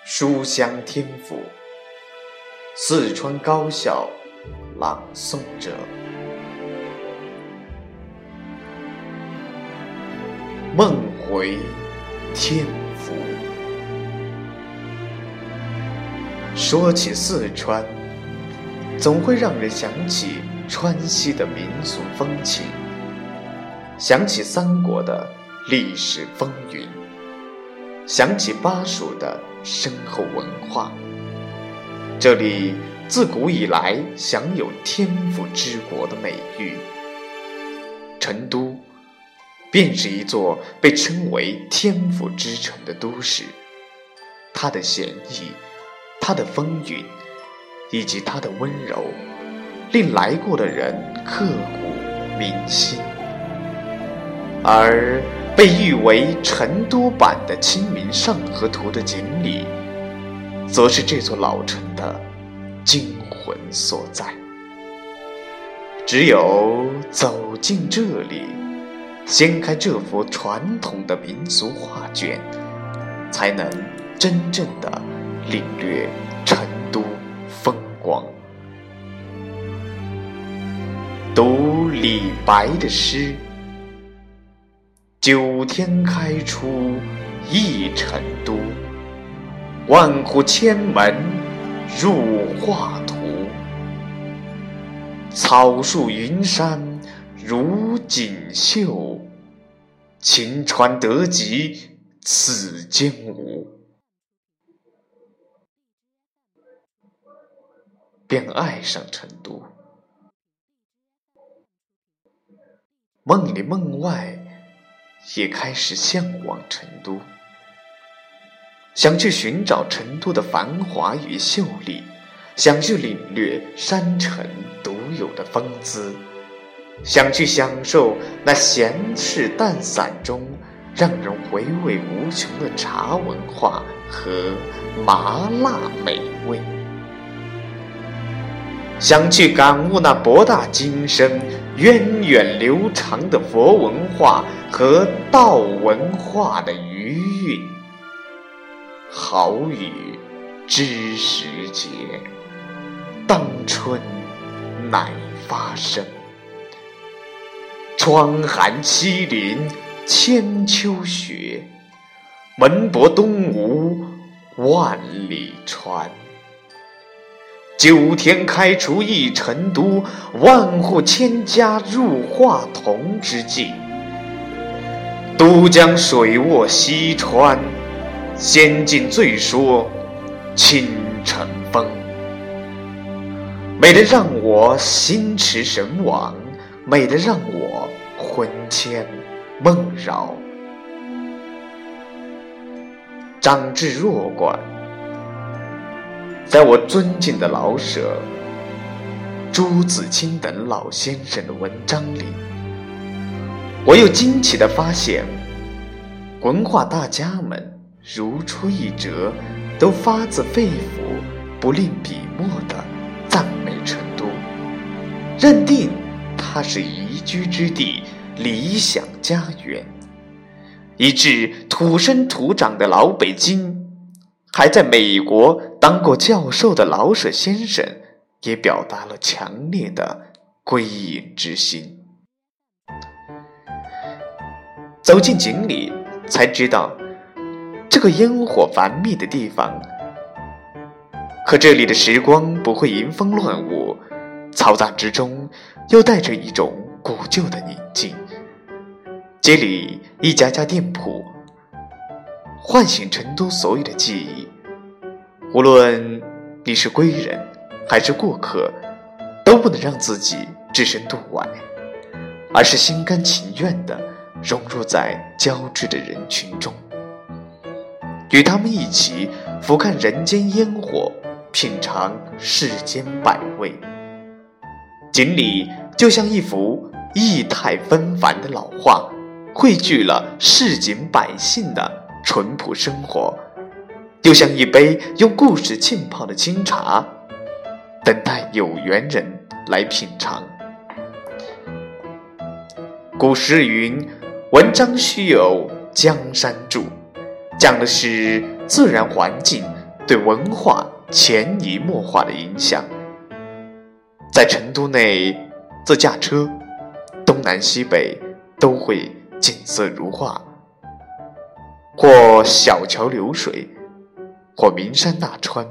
书香天府，四川高校朗诵者。梦回天府。说起四川，总会让人想起川西的民俗风情，想起三国的历史风云，想起巴蜀的深厚文化。这里自古以来享有天府之国的美誉，成都便是一座被称为天府之城的都市。它的闲逸，它的风云，以及它的温柔，令来过的人刻骨铭心。而被誉为成都版的《清明上河图》的锦里，则是这座老城的精魂所在。只有走进这里，掀开这幅传统的民俗画卷，才能真正的领略成都风光。读李白的诗：九天开出一成都，万户千门入画图。草树云山如锦绣，晴川得极此间无。便爱上成都，梦里梦外也开始向往成都，想去寻找成都的繁华与秀丽，想去领略山城独有的风姿，想去享受那闲适淡散中让人回味无穷的茶文化和麻辣美味，想去感悟那博大精深、源远流长的佛文化和道文化的余韵。好雨知时节，当春乃发生。窗含西林千秋雪，门泊东吴万里船。九天开出一成都，万户千家入画同之际。都江水卧西川，仙境最说青城风。美得让我心驰神往，美得让我魂牵梦绕。长至弱冠，在我尊敬的老舍朱自清等老先生的文章里，我又惊奇地发现，文化大家们如出一辙，都发自肺腑、不吝笔墨地赞美成都，认定它是宜居之地、理想家园，以致土生土长的老北京，还在美国当过教授的老舍先生也表达了强烈的归隐之心。走进锦里，才知道这个烟火繁密的地方，可这里的时光不会迎风乱舞，嘈杂之中又带着一种古旧的宁静。街里一家家店铺，唤醒成都所有的记忆。无论你是归人还是过客，都不能让自己置身度外，而是心甘情愿地融入在交织的人群中，与他们一起俯瞰人间烟火，品尝世间百味。锦里就像一幅意态纷繁的老画，汇聚了市井百姓的淳朴生活，又像一杯用故事浸泡的清茶，等待有缘人来品尝。古诗云：文章须有江山住，讲的是自然环境对文化潜移默化的影响。在成都内自驾车，东南西北都会景色如画，或小桥流水，或名山大川，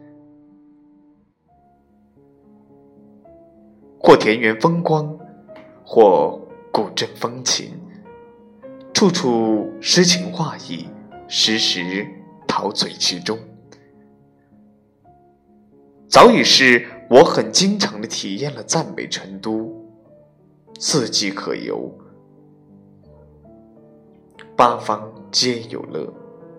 或田园风光，或古镇风情，处处诗情画意，时时陶醉其中。早已是我很经常地体验了赞美成都，四季可游，八方皆有乐。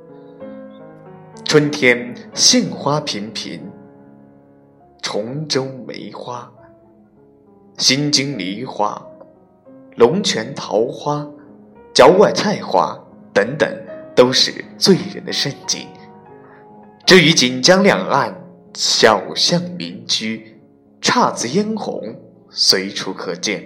春天杏花频频，重州梅花，新津梨花，龙泉桃花，郊外菜花等等，都是醉人的盛景。至于锦江两岸小巷民居，姹紫嫣红随处可见。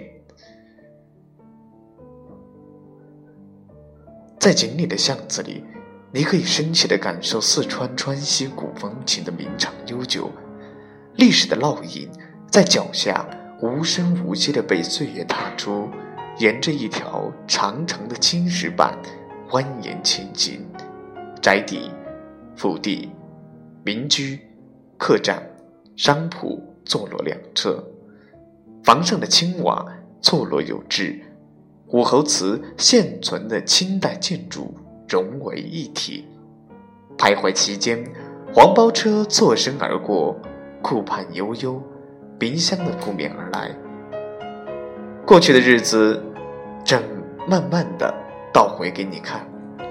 在锦里的巷子里，你可以深切地感受四川川西古风情的绵长悠久，历史的烙印在脚下无声无息地被岁月踏出，沿着一条长长的青石板蜿蜒前进。宅邸、府邸、民居、客栈、商铺坐落两侧，房上的青瓦错落有致，武侯祠现存的清代建筑融为一体。徘徊其间，黄包车错身而过，顾盼悠悠，鸣香的扑面而来。过去的日子正慢慢地倒回给你看。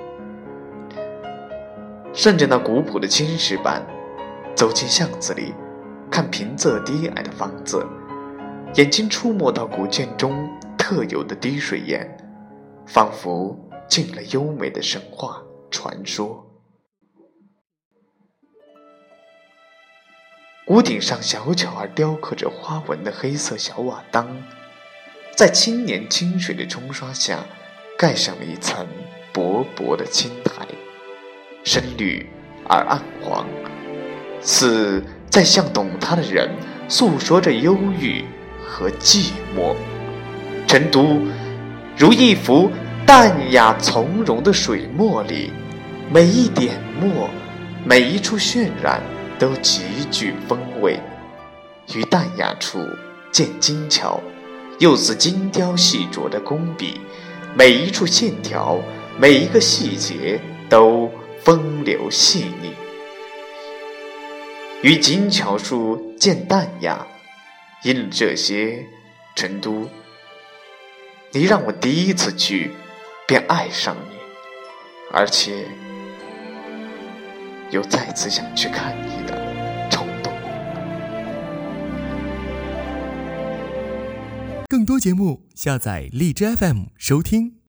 顺着那古朴的青石板走进巷子里，看平仄低矮的房子，眼睛触摸到古建中特有的滴水岩，仿佛进了优美的神话传说。屋顶上小巧而雕刻着花纹的黑色小瓦当，在清年清水的冲刷下盖上了一层薄薄的青苔，深绿而暗黄，似在向懂它的人诉说着忧郁和寂寞。成都如一幅淡雅从容的水墨里，每一点墨，每一处渲染都极具风味，于淡雅处见精巧，又似精雕细琢的工笔，每一处线条，每一个细节都风流细腻。于精巧处见淡雅，因了这些，成都，你让我第一次去便爱上你，而且又再次想去看你的冲动。 更多节目下载荔枝 FM 收听。